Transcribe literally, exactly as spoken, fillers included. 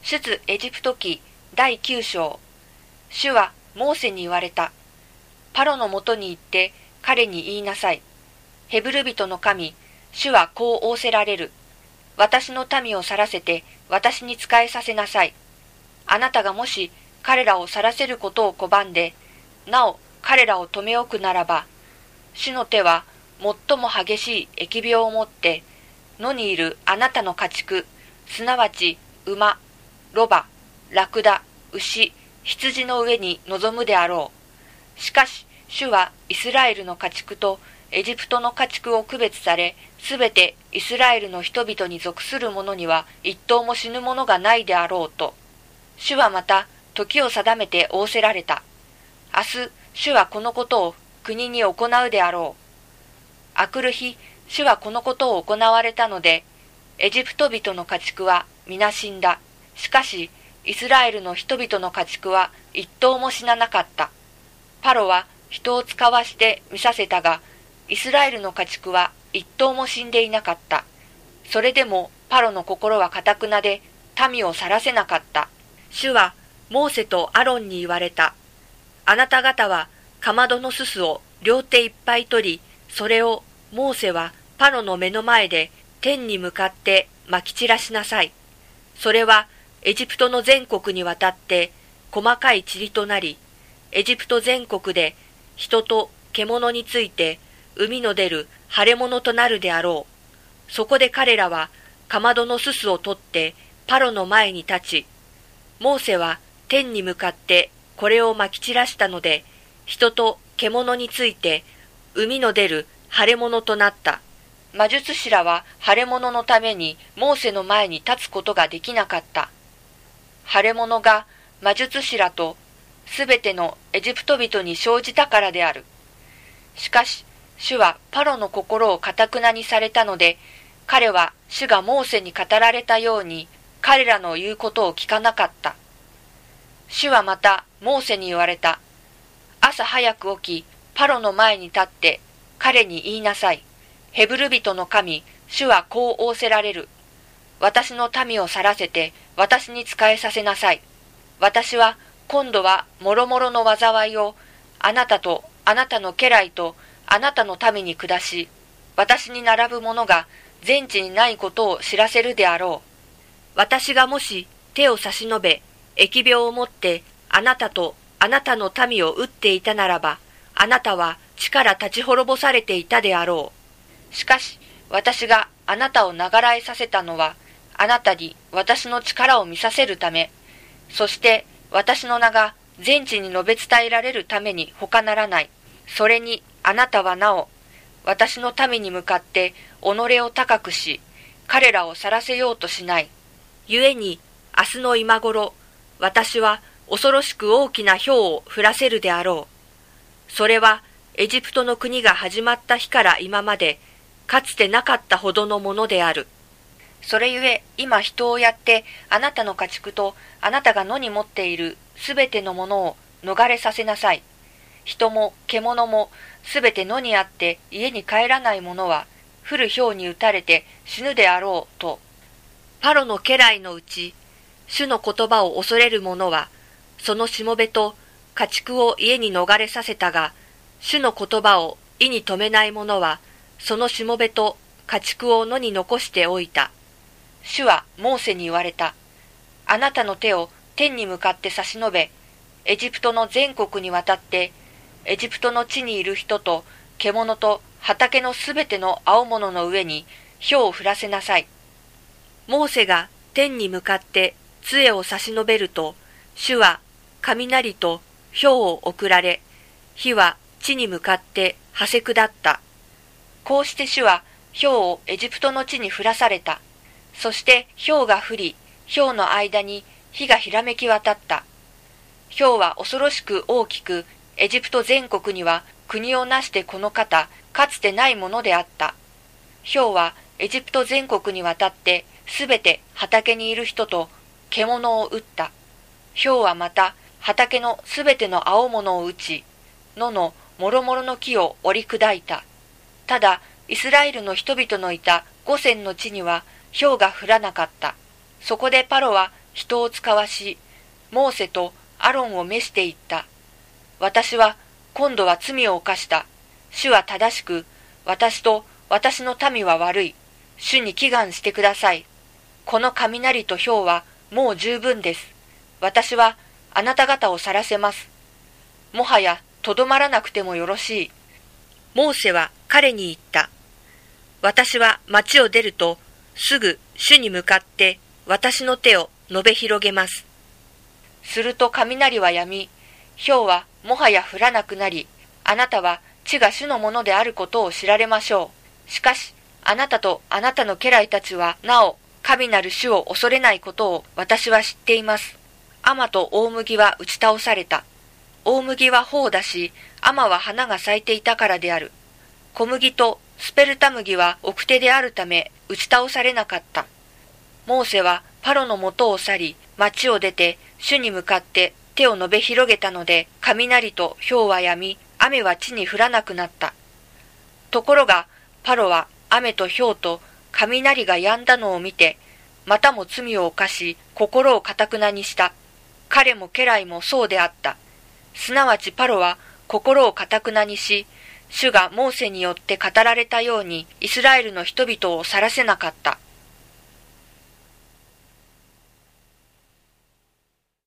出エジプト記だいきゅう章。主はモーセに言われた。パロのもとに行って彼に言いなさい。ヘブル人の神、主はこう仰せられる。私の民を去らせて私に仕えさせなさい。あなたがもし彼らを去らせることを拒んで、なお彼らを留め置くならば、主の手は最も激しい疫病をもって、野にいるあなたの家畜、すなわち馬、ロバ、ラクダ、牛、羊の上に臨むであろう。しかし、主はイスラエルの家畜とエジプトの家畜を区別され、すべてイスラエルの人々に属する者には一頭も死ぬものがないであろうと。主はまた時を定めて仰せられた。明日、主はこのことを国に行うであろう。あくる日、主はこのことを行われたので、エジプト人の家畜は皆死んだ。しかし、イスラエルの人々の家畜は一頭も死ななかった。パロは人を使わして見させたが、イスラエルの家畜は一頭も死んでいなかった。それでもパロの心は堅くなで、民を去らせなかった。主はモーセとアロンに言われた。あなた方はかまどのすすを両手いっぱい取り、それをモーセはパロの目の前で天に向かってまき散らしなさい。それはエジプトの全国にわたって細かい塵となり、エジプト全国で人と獣について海の出る腫れ物となるであろう。そこで彼らはかまどのすすを取ってパロの前に立ち、モーセは天に向かってこれをまき散らしたので、人と獣について海の出る腫れ物となった。魔術師らは腫れ物のためにモーセの前に立つことができなかった。腫れ物が魔術師らとすべてのエジプト人に生じたからである。しかし、主はパロの心を堅くなにされたので、彼は主がモーセに語られたように彼らの言うことを聞かなかった。主はまたモーセに言われた。朝早く起き、パロの前に立って彼に言いなさい。ヘブル人の神、主はこう仰せられる。私の民を去らせて私に仕えさせなさい。私は今度はもろもろの災いをあなたとあなたの家来とあなたの民に下し、私に並ぶ者が全地にないことを知らせるであろう。私がもし手を差し伸べ、疫病をもってあなたとあなたの民を撃っていたならば、あなたは地から立ち滅ぼされていたであろう。しかし、私があなたをながらえさせたのは、あなたに私の力を見させるため、そして私の名が全地に述べ伝えられるために他ならない。それにあなたはなお、私の民に向かって己を高くし、彼らを去らせようとしない。故に、明日の今頃、私は恐ろしく大きな雹を降らせるであろう。それは、エジプトの国が始まった日から今まで、かつてなかったほどのものである。それゆえ、今人をやって、あなたの家畜とあなたが野に持っているすべてのものを逃れさせなさい。人も獣もすべて野にあって家に帰らない者は、降る雹に打たれて死ぬであろうと。パロの家来のうち、主の言葉を恐れる者は、そのしもべと家畜を家に逃れさせたが、主の言葉を意に留めない者は、そのしもべと家畜を野に残しておいた。主はモーセに言われた。あなたの手を天に向かって差し伸べ、エジプトの全国にわたって、エジプトの地にいる人と獣と畑のすべての青物の上に雹を降らせなさい。モーセが天に向かって杖を差し伸べると、主は雷と雹を送られ、火は地に向かってはせ下った。こうして主は雹をエジプトの地に降らされた。そして雹が降り、雹の間に火がひらめき渡った。雹は恐ろしく大きく、エジプト全国には国をなしてこの方、かつてないものであった。雹はエジプト全国にわたってすべて畑にいる人と獣を撃った。雹はまた畑のすべての青物を撃ち、野のもろもろの木を折り砕いた。ただ、イスラエルの人々のいた五千の地には雹が降らなかった。そこでパロは人を使わし、モーセとアロンを召していった。私は今度は罪を犯した。主は正しく、私と私の民は悪い。主に祈願してください。この雷と雹はもう十分です。私はあなた方を去らせます。もはやとどまらなくてもよろしい。モーセは彼に言った。私は町を出ると、すぐ主に向かって私の手を伸べ広げます。すると雷は止み、雹はもはや降らなくなり、あなたは地が主のものであることを知られましょう。しかし、あなたとあなたの家来たちはなお、神なる主を恐れないことを私は知っています。アと大麦は打ち倒された。大麦は穂を出し、アは花が咲いていたからである。小麦とスペルタ麦は奥手であるため打ち倒されなかった。モーセはパロの元を去り、町を出て主に向かって手を伸べ広げたので、雷と雹は止み、雨は地に降らなくなった。ところが、パロは雨と雹と雷が止んだのを見て、またも罪を犯し、心を堅なにした。彼も家来もそうであった。すなわちパロは心を堅なにし、主がモーセによって語られたようにイスラエルの人々を去らせなかった。